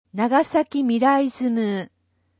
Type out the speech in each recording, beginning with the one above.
長崎未来ズム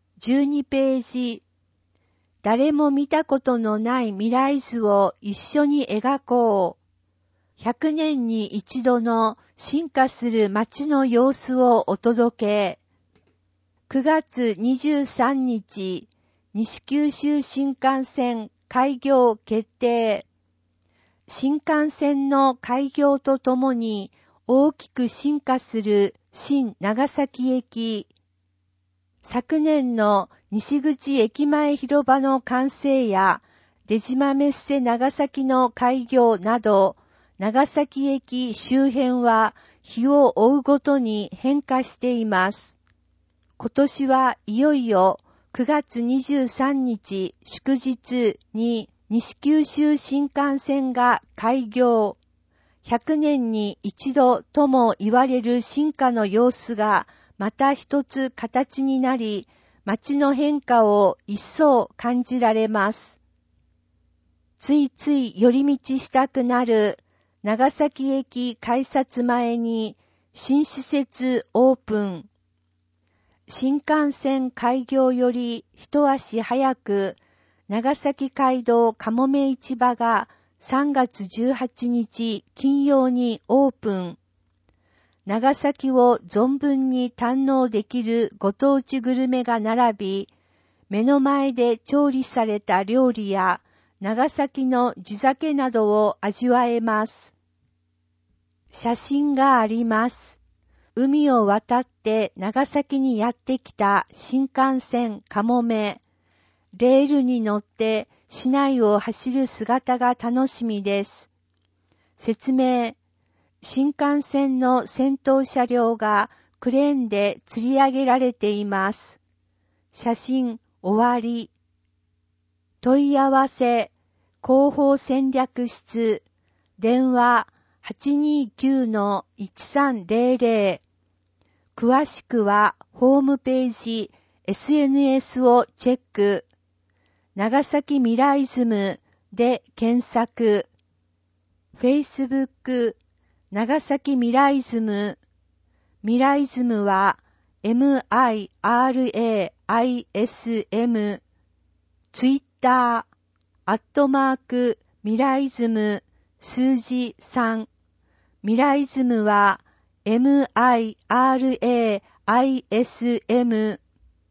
12ページ。誰も見たことのない未来図を一緒に描こう。100年に一度の進化する街の様子をお届け。9月23日、西九州新幹線開業決定。新幹線の開業とともに大きく進化する新長崎駅。昨年の西口駅前広場の完成や出島メッセ長崎の開業など、長崎駅周辺は日を追うごとに変化しています。今年はいよいよ9月23日祝日に西九州新幹線が開業。100年に一度とも言われる進化の様子がまた一つ形になり、街の変化を一層感じられます。ついつい寄り道したくなる長崎駅改札前に新施設オープン。新幹線開業より一足早く長崎街道かもめ市場が3月18日金曜にオープン。長崎を存分に堪能できるご当地グルメが並び、目の前で調理された料理や長崎の地酒などを味わえます。写真があります。海を渡って長崎にやってきた新幹線かもめ。レールに乗って市内を走る姿が楽しみです。説明。新幹線の先頭車両がクレーンで吊り上げられています。写真終わり。問い合わせ、広報戦略室、電話 829-1300。詳しくはホームページ、SNS をチェック。長崎未来ズムで検索。Facebook長崎未来ズム。未来ズムは MIRAISM。Twitter未来ズム数字3。未来ズムは MIRAISM。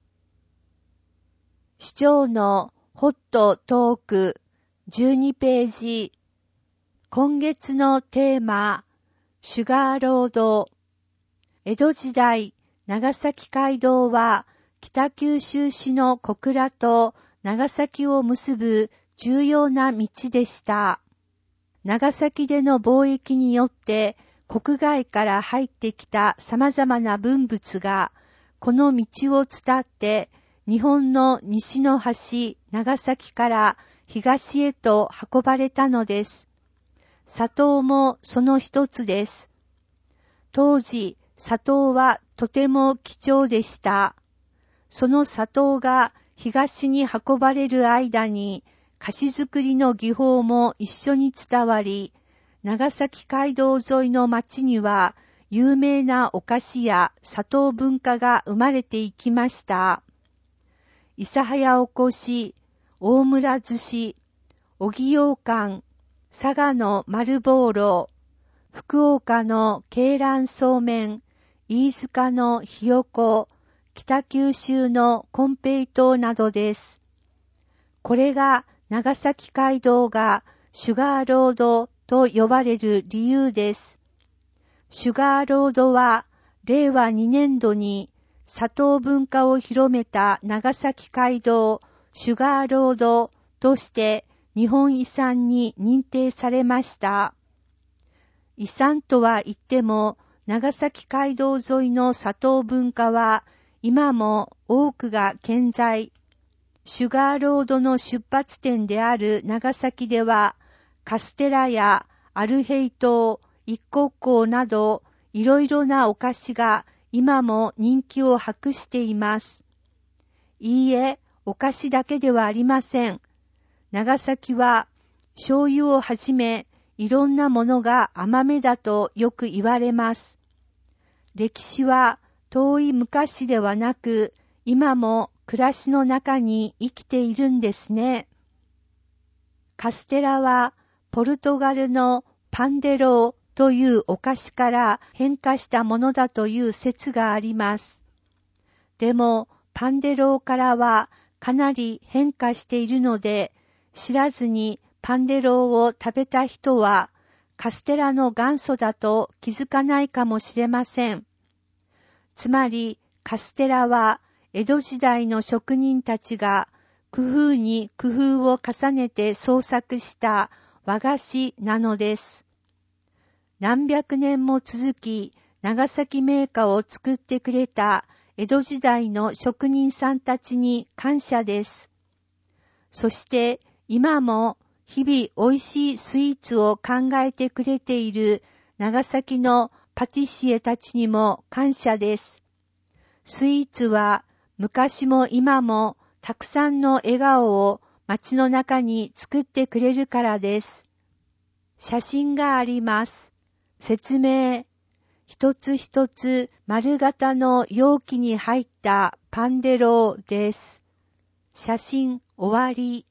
市長のホットトーク12ページ。今月のテーマ、シュガーロード。江戸時代、長崎街道は北九州市の小倉と長崎を結ぶ重要な道でした。長崎での貿易によって国外から入ってきた様々な文物がこの道を伝って日本の西の端、長崎から東へと運ばれたのです。砂糖もその一つです。当時、砂糖はとても貴重でした。その砂糖が東に運ばれる間に、菓子作りの技法も一緒に伝わり、長崎街道沿いの町には、有名なお菓子や砂糖文化が生まれていきました。諫早おこし、大村寿司、小木羊羹、佐賀の丸ボーロ、福岡の鶏卵そうめん、飯塚のひよこ、北九州の金平糖などです。これが長崎街道がシュガーロードと呼ばれる理由です。シュガーロードは令和2年度に砂糖文化を広めた長崎街道シュガーロードとして日本遺産に認定されました。遺産とは言っても、長崎街道沿いの砂糖文化は今も多くが健在。シュガーロードの出発点である長崎では、カステラやアルヘイ糖、一国香などいろいろなお菓子が今も人気を博しています。いいえ、お菓子だけではありません。長崎は醤油をはじめいろんなものが甘めだとよく言われます。歴史は遠い昔ではなく、今も暮らしの中に生きているんですね。カステラはポルトガルのパンデローというお菓子から変化したものだという説があります。でもパンデローからはかなり変化しているので、知らずにパンデローを食べた人はカステラの元祖だと気づかないかもしれません。つまりカステラは江戸時代の職人たちが工夫に工夫を重ねて創作した和菓子なのです。何百年も続き、長崎銘菓を作ってくれた江戸時代の職人さんたちに感謝です。そして今も日々美味しいスイーツを考えてくれている長崎のパティシエたちにも感謝です。スイーツは昔も今もたくさんの笑顔を街の中に作ってくれるからです。写真があります。説明。一つ一つ丸型の容器に入ったパンデローです。写真終わり。